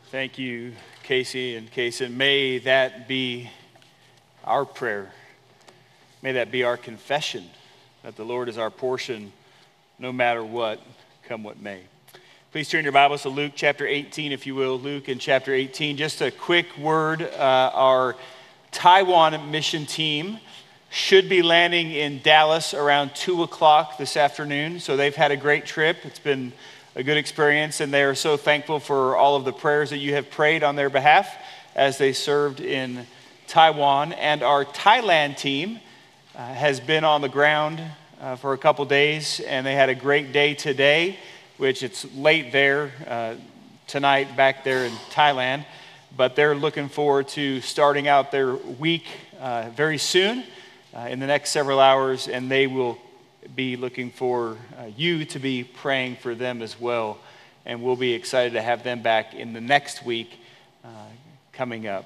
Thank you, Casey and Kason. May that be our prayer. May that be our confession that the Lord is our portion no matter what, come what may. Please turn your Bibles to Luke chapter 18, if you will. Luke in chapter 18. Just a quick word. Our Taiwan mission team should be landing in Dallas around 2 o'clock this afternoon. So they've had a great trip. It's been a good experience, and they are so thankful for all of the prayers that you have prayed on their behalf as they served in Taiwan. And our Thailand team has been on the ground for a couple days, and they had a great day today, which it's late there tonight back there in Thailand, but they're looking forward to starting out their week very soon in the next several hours, and they will be looking for you to be praying for them as well, and we'll be excited to have them back in the next week coming up.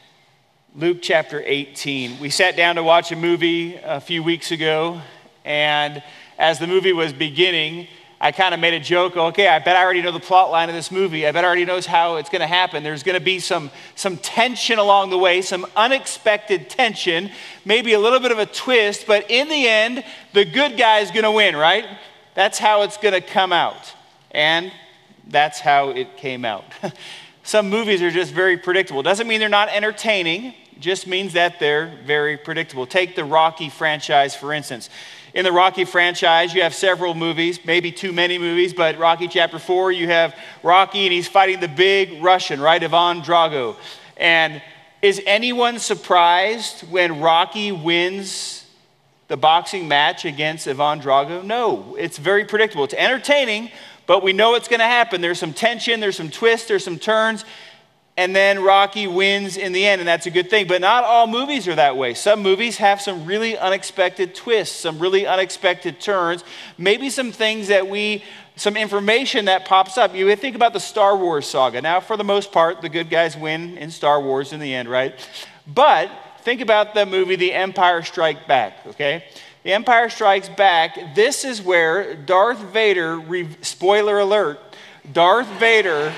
Luke chapter 18. We sat down to watch a movie a few weeks ago, and as the movie was beginning, I kind of made a joke. Okay, I bet I already know the plot line of this movie. I bet I already knows how it's going to happen. There's going to be some tension along the way, some unexpected tension, maybe a little bit of a twist, but in the end, the good guy is going to win, right? That's how it's going to come out. And that's how it came out. Some movies are just very predictable. Doesn't mean they're not entertaining. It just means that they're very predictable. Take the Rocky franchise, for instance. In the Rocky franchise, you have several movies, maybe too many movies, but Rocky Chapter 4, you have Rocky and he's fighting the big Russian, right, Ivan Drago. And is anyone surprised when Rocky wins the boxing match against Ivan Drago? No, it's very predictable. It's entertaining, but we know it's going to happen. There's some tension, there's some twists, there's some turns, and then Rocky wins in the end, and that's a good thing. But not all movies are that way. Some movies have some really unexpected twists, some really unexpected turns, maybe some things some information that pops up. You think about the Star Wars saga. Now, for the most part, the good guys win in Star Wars in the end, right? But think about the movie The Empire Strikes Back, okay? The Empire Strikes Back, this is where Darth Vader, spoiler alert, Darth Vader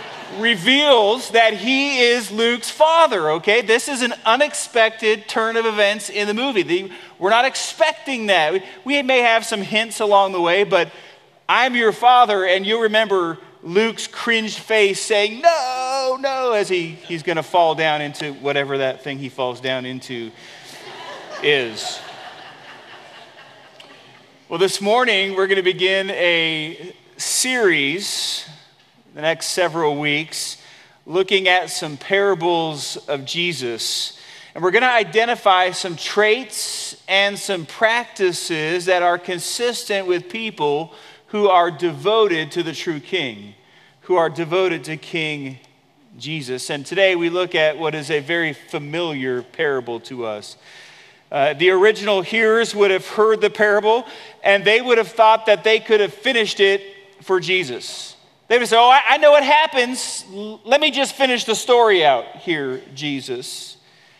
reveals that he is Luke's father, okay? This is an unexpected turn of events in the movie. We're not expecting that. We may have some hints along the way, but I'm your father, and you'll remember Luke's cringed face saying, no, no, as he's going to fall down into whatever that thing he falls down into is. Well, this morning, we're going to begin a series the next several weeks, looking at some parables of Jesus. And we're going to identify some traits and some practices that are consistent with people who are devoted to the true King, who are devoted to King Jesus. And today we look at what is a very familiar parable to us. The original hearers would have heard the parable, and they would have thought that they could have finished it for Jesus. They would say, oh, I know what happens. Let me just finish the story out here, Jesus.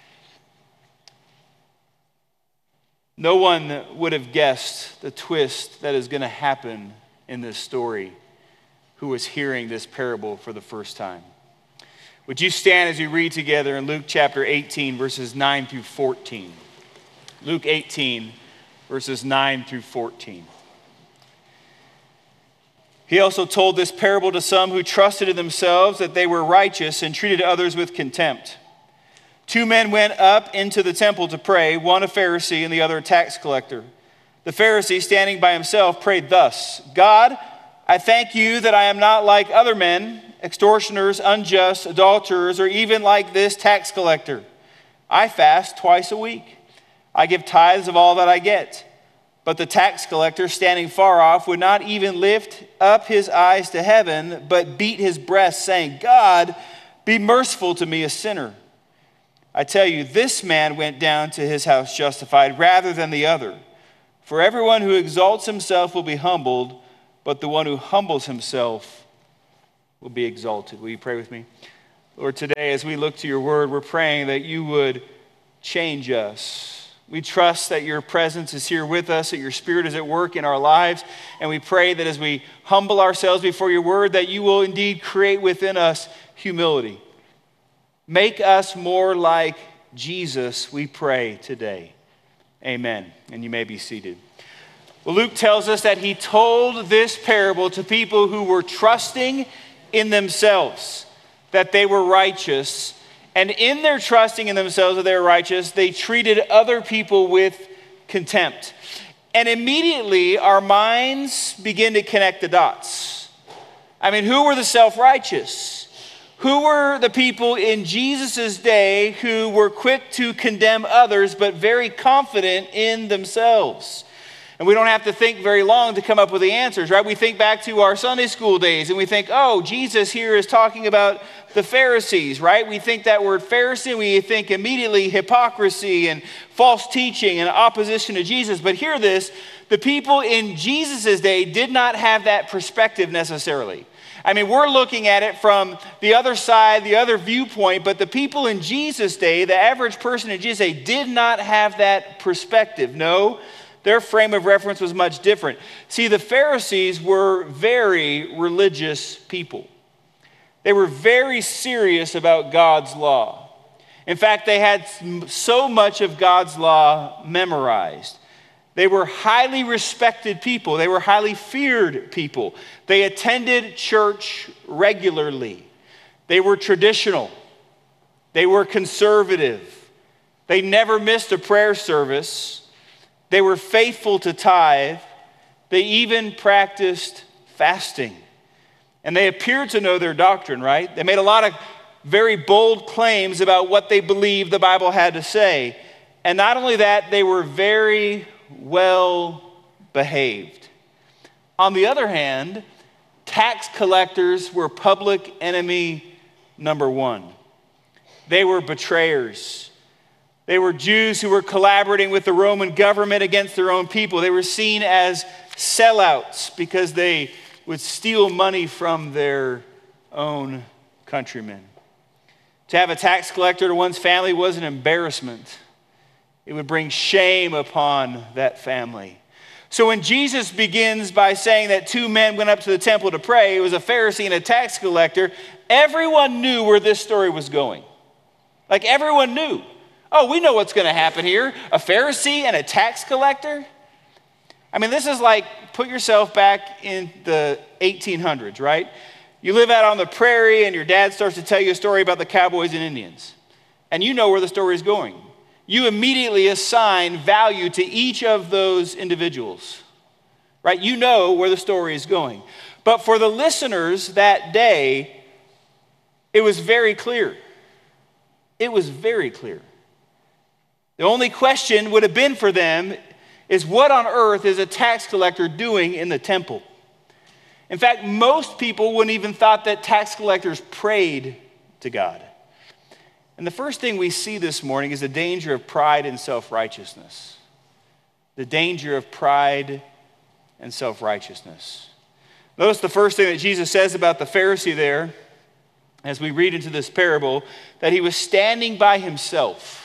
No one would have guessed the twist that is going to happen in this story who was hearing this parable for the first time. Would you stand as we read together in Luke chapter 18, verses 9 through 14? Luke 18, verses 9 through 14. He also told this parable to some who trusted in themselves that they were righteous and treated others with contempt. 2 men went up into the temple to pray, one a Pharisee and the other a tax collector. The Pharisee, standing by himself, prayed thus, God, I thank you that I am not like other men, extortioners, unjust, adulterers, or even like this tax collector. I fast twice a week. I give tithes of all that I get. But the tax collector, standing far off, would not even lift up his eyes to heaven, but beat his breast, saying, God, be merciful to me, a sinner. I tell you, this man went down to his house justified rather than the other. For everyone who exalts himself will be humbled, but the one who humbles himself will be exalted. Will you pray with me? Lord, today as we look to your word, we're praying that you would change us. We trust that your presence is here with us, that your Spirit is at work in our lives. And we pray that as we humble ourselves before your word, that you will indeed create within us humility. Make us more like Jesus, we pray today. Amen. And you may be seated. Well, Luke tells us that he told this parable to people who were trusting in themselves, that they were righteous. And in their trusting in themselves that they were righteous, they treated other people with contempt. And immediately our minds begin to connect the dots. I mean, who were the self-righteous? Who were the people in Jesus' day who were quick to condemn others but very confident in themselves? And we don't have to think very long to come up with the answers, right? We think back to our Sunday school days and we think, oh, Jesus here is talking about the Pharisees, right? We think that word Pharisee, we think immediately hypocrisy and false teaching and opposition to Jesus. But hear this, the people in Jesus' day did not have that perspective necessarily. I mean, we're looking at it from the other side, the other viewpoint, but the people in Jesus' day, the average person in Jesus' day, did not have that perspective. No, their frame of reference was much different. See, the Pharisees were very religious people. They were very serious about God's law. In fact, they had so much of God's law memorized. They were highly respected people. They were highly feared people. They attended church regularly. They were traditional. They were conservative. They never missed a prayer service. They were faithful to tithe. They even practiced fasting. And they appeared to know their doctrine, right? They made a lot of very bold claims about what they believed the Bible had to say. And not only that, they were very well behaved. On the other hand, tax collectors were public enemy number one. They were betrayers. They were Jews who were collaborating with the Roman government against their own people. They were seen as sellouts because they would steal money from their own countrymen. To have a tax collector to one's family was an embarrassment. It would bring shame upon that family. So when Jesus begins by saying that two men went up to the temple to pray, it was a Pharisee and a tax collector, everyone knew where this story was going. Like everyone knew. Oh, we know what's going to happen here. A Pharisee and a tax collector? I mean, this is like, put yourself back in the 1800s, right? You live out on the prairie and your dad starts to tell you a story about the cowboys and Indians. And you know where the story is going. You immediately assign value to each of those individuals, right? You know where the story is going. But for the listeners that day, it was very clear. It was very clear. The only question would have been for them is, what on earth is a tax collector doing in the temple? In fact, most people wouldn't even thought that tax collectors prayed to God. And the first thing we see this morning is the danger of pride and self-righteousness. The danger of pride and self-righteousness. Notice the first thing that Jesus says about the Pharisee there, as we read into this parable, that he was standing by himself.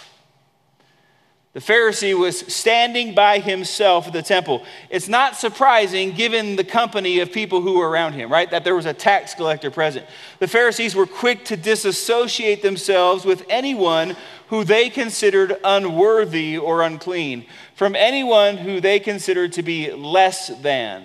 The Pharisee was standing by himself at the temple. It's not surprising given the company of people who were around him, right? That there was a tax collector present. The Pharisees were quick to disassociate themselves with anyone who they considered unworthy or unclean, from anyone who they considered to be less than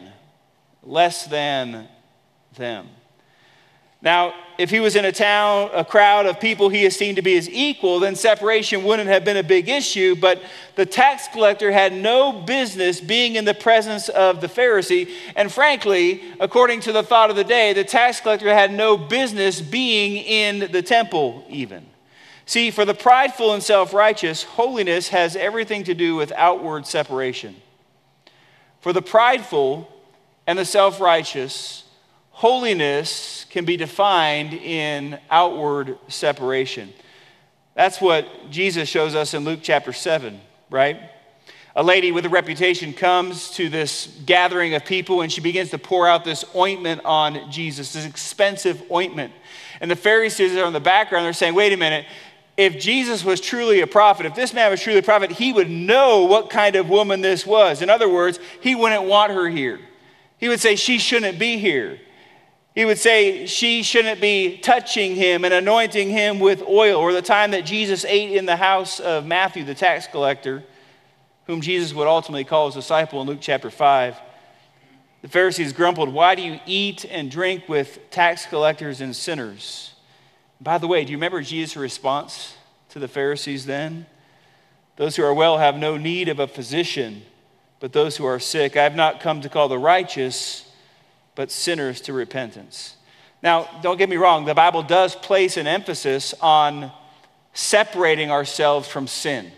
them. Now, if he was in a crowd of people he esteemed to be his equal, then separation wouldn't have been a big issue, but the tax collector had no business being in the presence of the Pharisee, and frankly, according to the thought of the day, the tax collector had no business being in the temple even. See, for the prideful and self-righteous, holiness has everything to do with outward separation. For the prideful and the self-righteous, holiness can be defined in outward separation. That's what Jesus shows us in Luke chapter 7, right? A lady with a reputation comes to this gathering of people and she begins to pour out this ointment on Jesus, this expensive ointment. And the Pharisees are in the background, they're saying, wait a minute, if Jesus was truly a prophet, if this man was truly a prophet, he would know what kind of woman this was. In other words, he wouldn't want her here. He would say she shouldn't be here. He would say she shouldn't be touching him and anointing him with oil. Or the time that Jesus ate in the house of Matthew, the tax collector, whom Jesus would ultimately call his disciple in Luke chapter 5. The Pharisees grumbled, "Why do you eat and drink with tax collectors and sinners?" By the way, do you remember Jesus' response to the Pharisees then? "Those who are well have no need of a physician, but those who are sick. I have not come to call the righteous, but sinners to repentance." Now, don't get me wrong, the Bible does place an emphasis on separating ourselves from sin,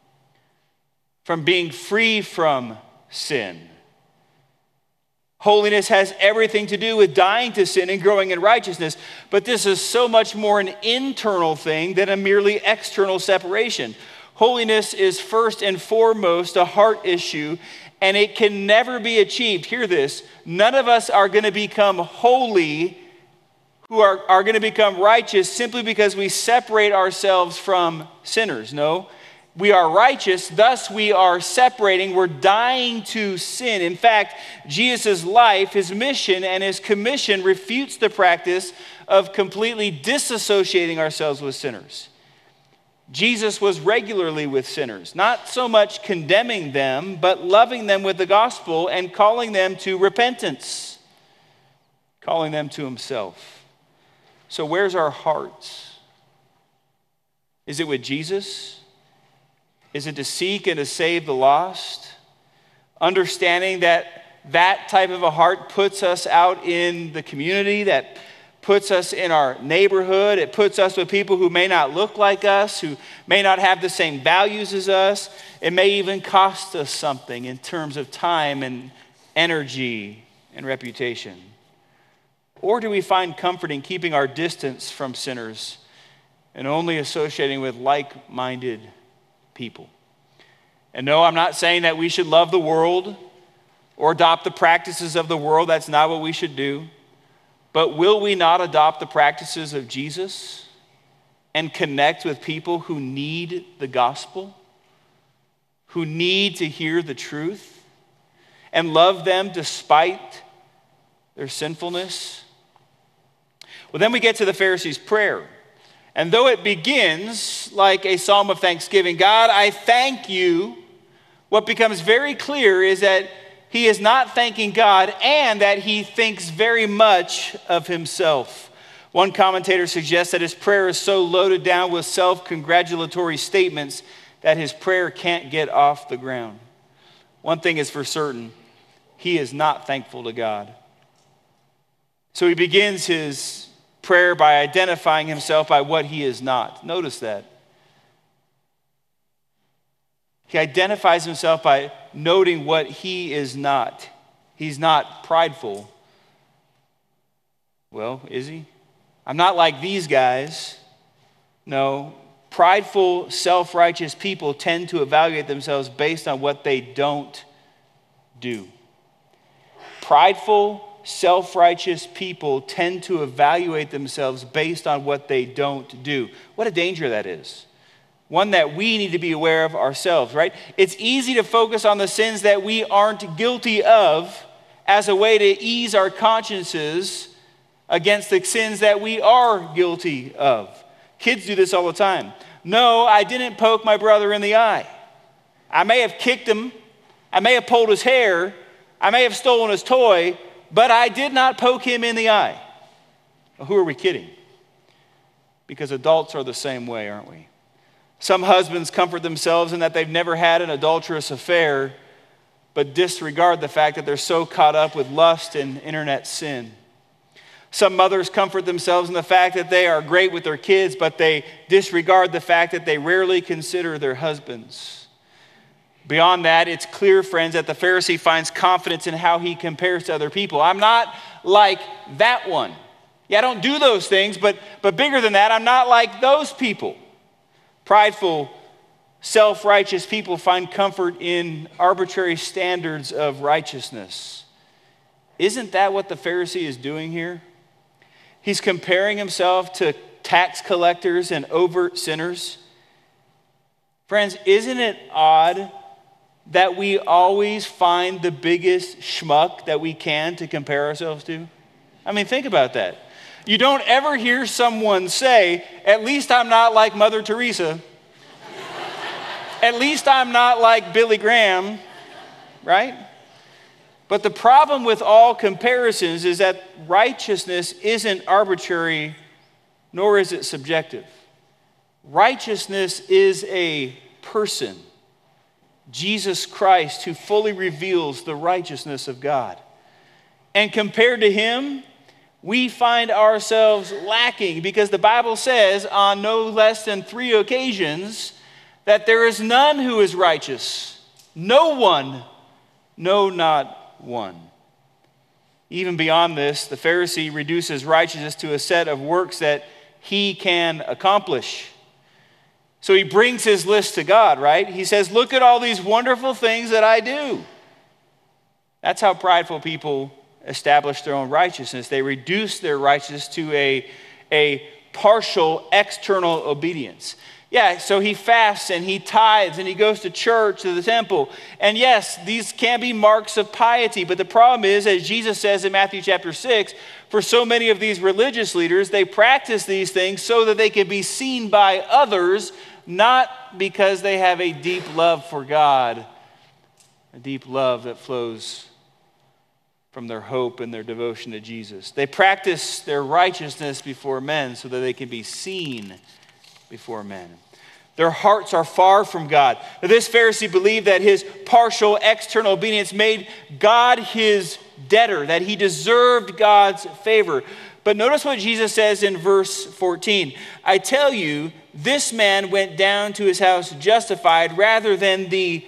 from being free from sin. Holiness has everything to do with dying to sin and growing in righteousness, but this is so much more an internal thing than a merely external separation. Holiness is first and foremost a heart issue, and it can never be achieved. Hear this, none of us are going to become holy, who are going to become righteous simply because we separate ourselves from sinners. No. We are righteous, thus we are separating, we're dying to sin. In fact, Jesus' life, his mission, and his commission refutes the practice of completely disassociating ourselves with sinners. Jesus was regularly with sinners, not so much condemning them, but loving them with the gospel and calling them to repentance, calling them to himself. So where's our hearts? Is it with Jesus? Is it to seek and to save the lost? Understanding that that type of a heart puts us out in the community, that puts us in our neighborhood. It puts us with people who may not look like us, who may not have the same values as us. It may even cost us something in terms of time and energy and reputation. Or do we find comfort in keeping our distance from sinners and only associating with like-minded people? And no, I'm not saying that we should love the world or adopt the practices of the world. That's not what we should do. But will we not adopt the practices of Jesus and connect with people who need the gospel, who need to hear the truth, and love them despite their sinfulness? Well, then we get to the Pharisees' prayer. And though it begins like a psalm of thanksgiving, God, I thank you, what becomes very clear is that he is not thanking God and that he thinks very much of himself. One commentator suggests that his prayer is so loaded down with self-congratulatory statements that his prayer can't get off the ground. One thing is for certain, he is not thankful to God. So he begins his prayer by identifying himself by what he is not. Notice that. He identifies himself by noting what he is not. He's not prideful. Well, is he? I'm not like these guys. No, prideful, self-righteous people tend to evaluate themselves based on what they don't do. Prideful, self-righteous people tend to evaluate themselves based on what they don't do. What a danger that is. One that we need to be aware of ourselves, right? It's easy to focus on the sins that we aren't guilty of as a way to ease our consciences against the sins that we are guilty of. Kids do this all the time. No, I didn't poke my brother in the eye. I may have kicked him. I may have pulled his hair. I may have stolen his toy, but I did not poke him in the eye. Well, who are we kidding? Because adults are the same way, aren't we? Some husbands comfort themselves in that they've never had an adulterous affair, but disregard the fact that they're so caught up with lust and internet sin. Some mothers comfort themselves in the fact that they are great with their kids, but they disregard the fact that they rarely consider their husbands. Beyond that, it's clear, friends, that the Pharisee finds confidence in how he compares to other people. I'm not like that one. Yeah, I don't do those things, but bigger than that, I'm not like those people. Prideful, self-righteous people find comfort in arbitrary standards of righteousness. Isn't that what the Pharisee is doing here? He's comparing himself to tax collectors and overt sinners. Friends, isn't it odd that we always find the biggest schmuck that we can to compare ourselves to? I mean, think about that. You don't ever hear someone say, at least I'm not like Mother Teresa. At least I'm not like Billy Graham, right? But the problem with all comparisons is that righteousness isn't arbitrary, nor is it subjective. Righteousness is a person, Jesus Christ, who fully reveals the righteousness of God. And compared to him, we find ourselves lacking, because the Bible says on no less than 3 occasions that there is none who is righteous. No one, no, not one. Even beyond this, the Pharisee reduces righteousness to a set of works that he can accomplish. So he brings his list to God, right? He says, look at all these wonderful things that I do. That's how prideful people establish their own righteousness. They reduce their righteousness to a partial external obedience. Yeah, so he fasts and he tithes and he goes to church, to the temple. And yes, these can be marks of piety. But the problem is, as Jesus says in Matthew chapter 6, for so many of these religious leaders, they practice these things so that they can be seen by others, not because they have a deep love for God, a deep love that flows from their hope and their devotion to Jesus. They practice their righteousness before men so that they can be seen before men. Their hearts are far from God. Now, this Pharisee believed that his partial external obedience made God his debtor, that he deserved God's favor. But notice what Jesus says in verse 14. I tell you, this man went down to his house justified rather than the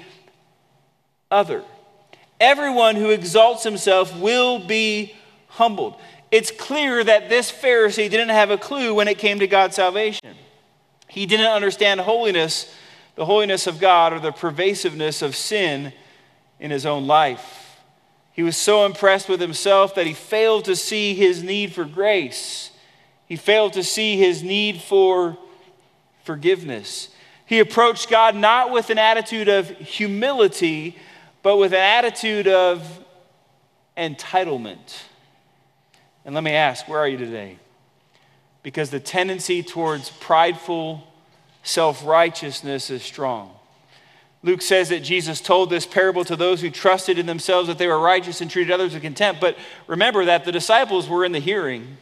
other. Everyone who exalts himself will be humbled. It's clear that this Pharisee didn't have a clue when it came to God's salvation. He didn't understand holiness, the holiness of God, or the pervasiveness of sin in his own life. He was so impressed with himself that he failed to see his need for grace. He failed to see his need for forgiveness. He approached God not with an attitude of humility, but with an attitude of entitlement. And let me ask, where are you today? Because the tendency towards prideful self-righteousness is strong. Luke says that Jesus told this parable to those who trusted in themselves that they were righteous and treated others with contempt. But remember that the disciples were in the hearing.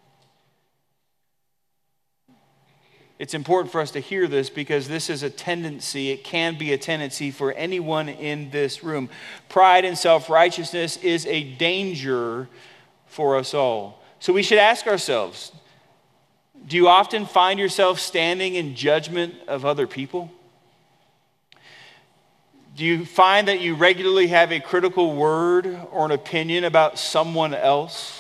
It's important for us to hear this because this is a tendency. It can be a tendency for anyone in this room. Pride and self-righteousness is a danger for us all. So we should ask ourselves, do you often find yourself standing in judgment of other people? Do you find that you regularly have a critical word or an opinion about someone else?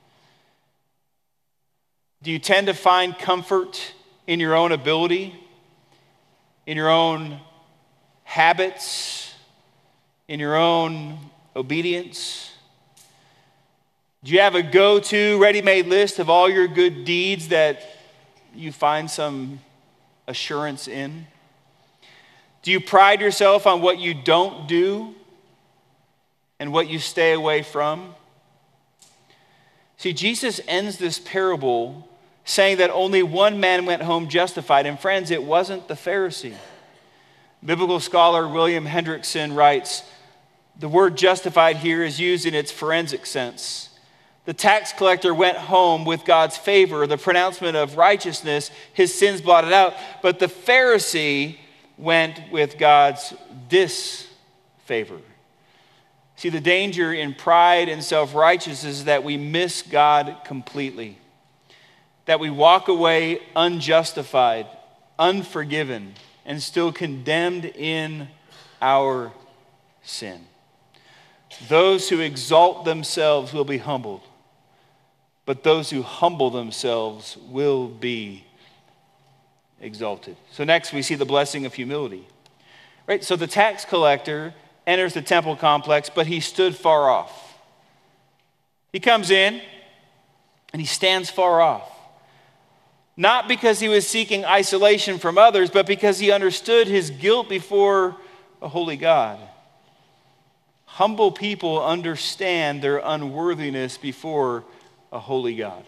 Do you tend to find comfort in your own ability, in your own habits, in your own obedience? Do you have a go-to, ready-made list of all your good deeds that you find some assurance in? Do you pride yourself on what you don't do and what you stay away from? See, Jesus ends this parable saying that only one man went home justified. And friends, it wasn't the Pharisee. Biblical scholar William Hendrickson writes, the word justified here is used in its forensic sense. The tax collector went home with God's favor, the pronouncement of righteousness, his sins blotted out. But the Pharisee went with God's disfavor. See, the danger in pride and self-righteousness is that we miss God completely. That we walk away unjustified, unforgiven, and still condemned in our sin. Those who exalt themselves will be humbled, but those who humble themselves will be exalted. So next we see the blessing of humility. Right? So the tax collector enters the temple complex, but he stood far off. He comes in and he stands far off. not because he was seeking isolation from others, but because he understood his guilt before a holy God. Humble people understand their unworthiness before a holy God.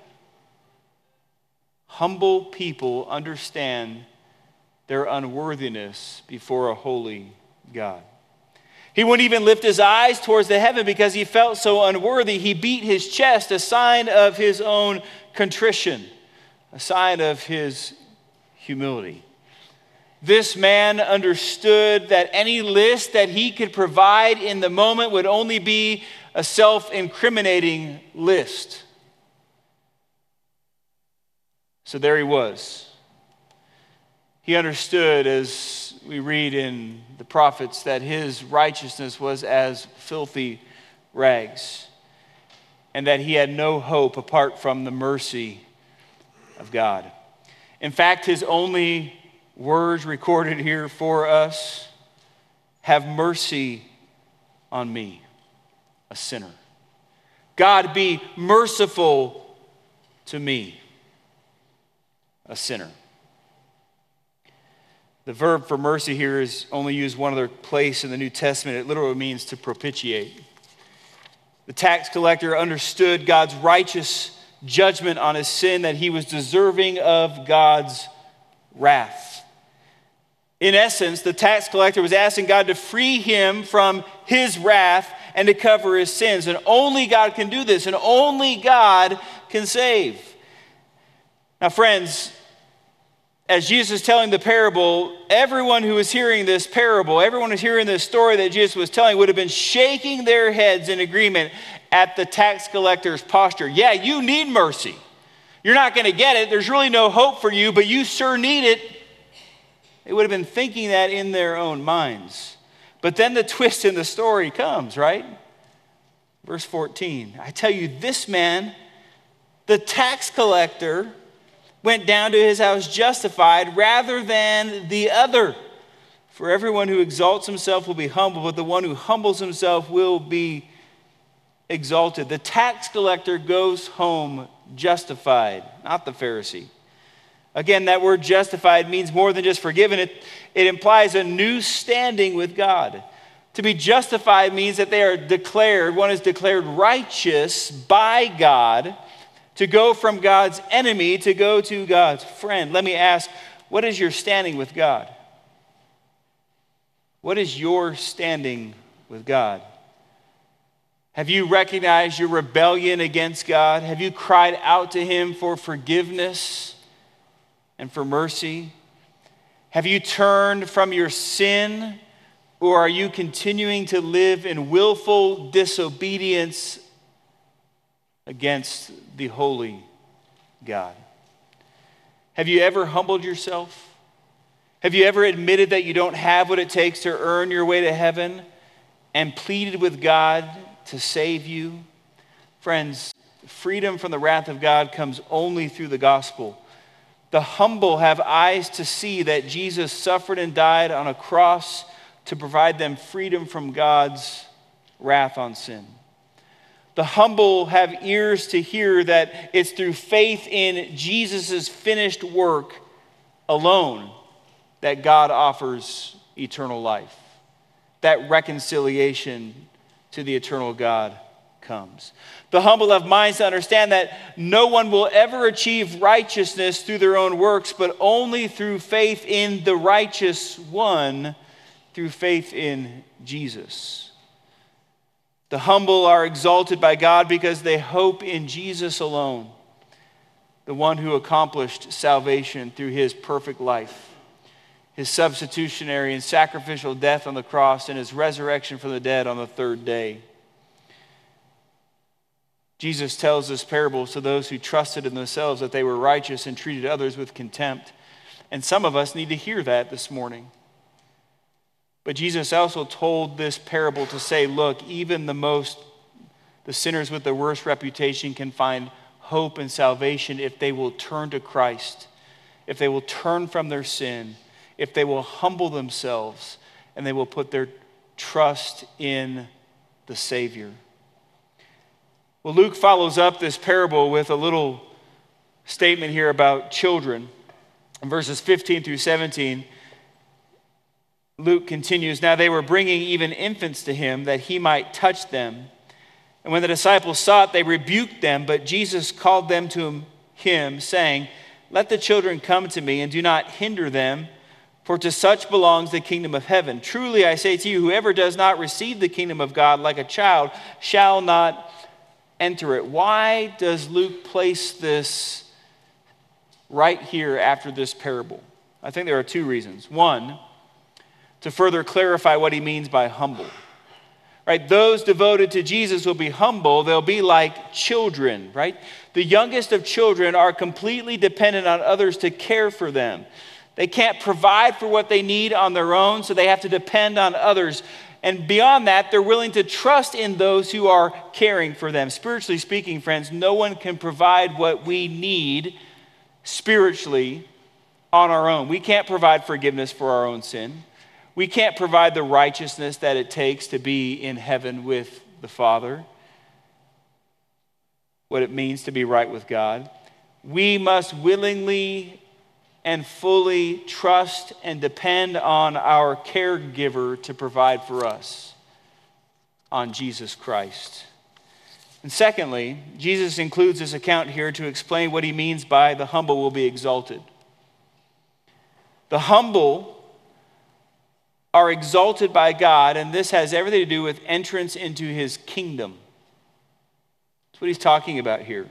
Humble people understand their unworthiness before a holy God. He wouldn't even lift his eyes towards the heaven because he felt so unworthy. He beat his chest, a sign of his own contrition, a sign of his humility. This man understood that any list that he could provide in the moment would only be a self-incriminating list. So there he was. He understood, as we read in the prophets, that his righteousness was as filthy rags, and that he had no hope apart from the mercy of God. In fact, his only words recorded here for us: have mercy on me, a sinner. God, be merciful to me, a sinner. The verb for mercy here is only used one other place in the New Testament. It literally means to propitiate. The tax collector understood God's righteous judgment on his sin, that he was deserving of God's wrath. In essence, the tax collector was asking God to free him from his wrath and to cover his sins. And only God can do this, and only God can save. Now, friends, as Jesus is telling the parable, everyone who was hearing this parable, everyone who's hearing this story that Jesus was telling would have been shaking their heads in agreement at the tax collector's posture. Yeah, you need mercy. You're not going to get it. There's really no hope for you, but you sure need it. They would have been thinking that in their own minds. But then the twist in the story comes, right? Verse 14. I tell you, this man, the tax collector, went down to his house justified rather than the other. For everyone who exalts himself will be humbled, but the one who humbles himself will be exalted. The tax collector goes home justified, not the Pharisee. Again, that word justified means more than just forgiven. It implies a new standing with God. To be justified means that they are declared, one is declared righteous by God, to go from God's enemy to go to God's friend. Let me ask, what is your standing with God? What is your standing with God? Have you recognized your rebellion against God? Have you cried out to him for forgiveness and for mercy? Have you turned from your sin, or are you continuing to live in willful disobedience against the holy God? Have you ever humbled yourself? Have you ever admitted that you don't have what it takes to earn your way to heaven and pleaded with God to save you? Friends, freedom from the wrath of God comes only through the gospel. The humble have eyes to see that Jesus suffered and died on a cross to provide them freedom from God's wrath on sin. The humble have ears to hear that it's through faith in Jesus' finished work alone that God offers eternal life. That reconciliation to the eternal God comes. The humble have minds to understand that no one will ever achieve righteousness through their own works, but only through faith in the righteous one, through faith in Jesus. The humble are exalted by God because they hope in Jesus alone, the one who accomplished salvation through his perfect life, his substitutionary and sacrificial death on the cross, and his resurrection from the dead on the third day. Jesus tells this parable to those who trusted in themselves that they were righteous and treated others with contempt. And some of us need to hear that this morning. But Jesus also told this parable to say, look, even the sinners with the worst reputation can find hope and salvation if they will turn to Christ, if they will turn from their sin, if they will humble themselves, and they will put their trust in the Savior. Well, Luke follows up this parable with a little statement here about children. In verses 15 through 17, Luke continues, "Now they were bringing even infants to him that he might touch them. And when the disciples saw it, they rebuked them, but Jesus called them to him, saying, 'Let the children come to me, and do not hinder them, for to such belongs the kingdom of heaven. Truly I say to you, whoever does not receive the kingdom of God like a child shall not enter it.'" Why does Luke place this right here after this parable? I think there are two reasons. One, to further clarify what he means by humble. Right? Those devoted to Jesus will be humble. They'll be like children, right? The youngest of children are completely dependent on others to care for them. They can't provide for what they need on their own, so they have to depend on others. And beyond that, they're willing to trust in those who are caring for them. Spiritually speaking, friends, no one can provide what we need spiritually on our own. We can't provide forgiveness for our own sin. We can't provide the righteousness that it takes to be in heaven with the Father, what it means to be right with God. We must willingly and fully trust and depend on our caregiver to provide for us, on Jesus Christ. And secondly, Jesus includes this account here to explain what he means by the humble will be exalted. The humble are exalted by God, and this has everything to do with entrance into his kingdom. That's what he's talking about here.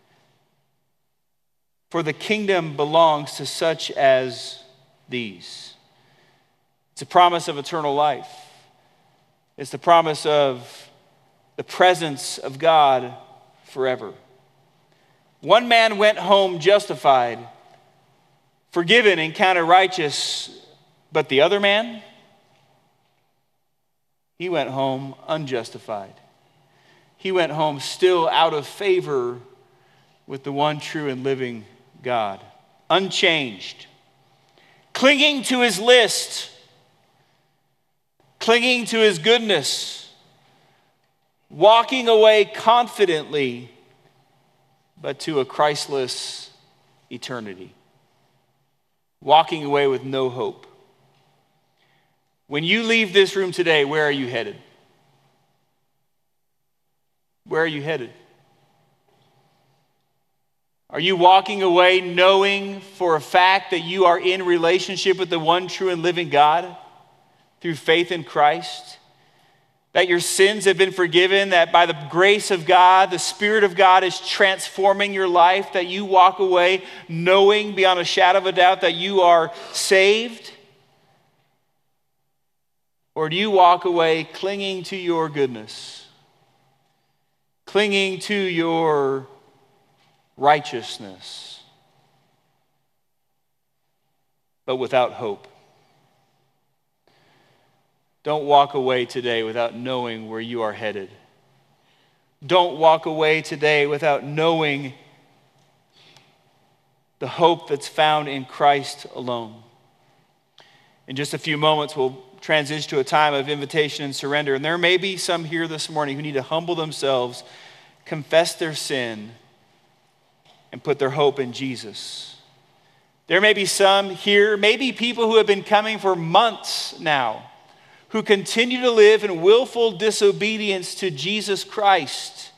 For the kingdom belongs to such as these. It's a promise of eternal life. It's the promise of the presence of God forever. One man went home justified, forgiven and counted righteous, but the other man, he went home unjustified. He went home still out of favor with the one true and living God, unchanged, clinging to his list, clinging to his goodness, walking away confidently, but to a Christless eternity, walking away with no hope. When you leave this room today, where are you headed? Where are you headed? Are you walking away knowing for a fact that you are in relationship with the one true and living God through faith in Christ? That your sins have been forgiven, that by the grace of God, the Spirit of God is transforming your life, that you walk away knowing beyond a shadow of a doubt that you are saved? Or do you walk away clinging to your goodness, clinging to your righteousness, but without hope? Don't walk away today without knowing where you are headed. Don't walk away today without knowing the hope that's found in Christ alone. In just a few moments, we'll transition to a time of invitation and surrender. And there may be some here this morning who need to humble themselves, confess their sin, and put their hope in Jesus. There may be some here, maybe people who have been coming for months now, who continue to live in willful disobedience to Jesus Christ.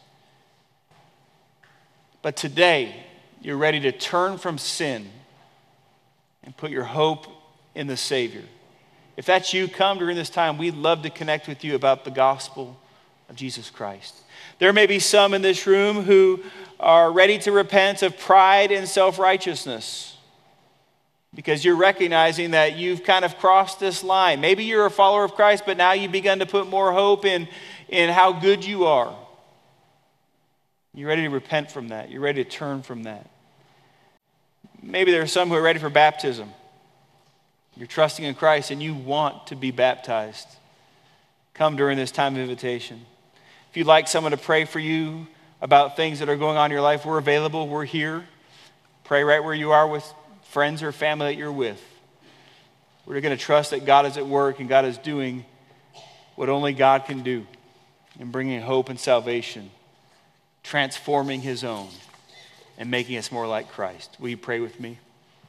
But today, you're ready to turn from sin and put your hope in the Savior. If that's you, come during this time. We'd love to connect with you about the gospel of Jesus Christ. There may be some in this room who are ready to repent of pride and self-righteousness because you're recognizing that you've kind of crossed this line. Maybe you're a follower of Christ, but now you've begun to put more hope in how good you are. You're ready to repent from that. You're ready to turn from that. Maybe there are some who are ready for baptism. You're trusting in Christ and you want to be baptized. Come during this time of invitation. If you'd like someone to pray for you about things that are going on in your life, we're available. We're here. Pray right where you are with friends or family that you're with. We're going to trust that God is at work and God is doing what only God can do in bringing hope and salvation, transforming his own, and making us more like Christ. Will you pray with me?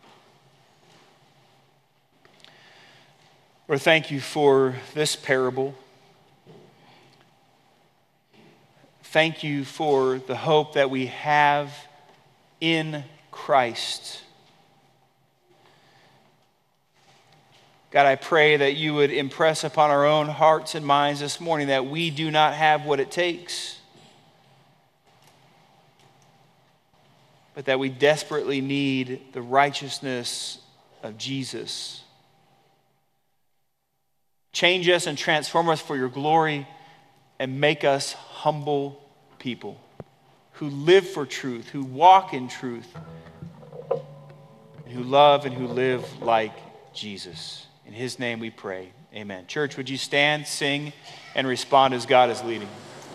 Lord, thank you for this parable. Thank you for the hope that we have in Christ. God, I pray that you would impress upon our own hearts and minds this morning that we do not have what it takes, but that we desperately need the righteousness of Jesus. Change us and transform us for your glory and make us humble people who live for truth, who walk in truth, and who love and who live like Jesus. In his name we pray. Amen. Church, would you stand, sing, and respond as God is leading?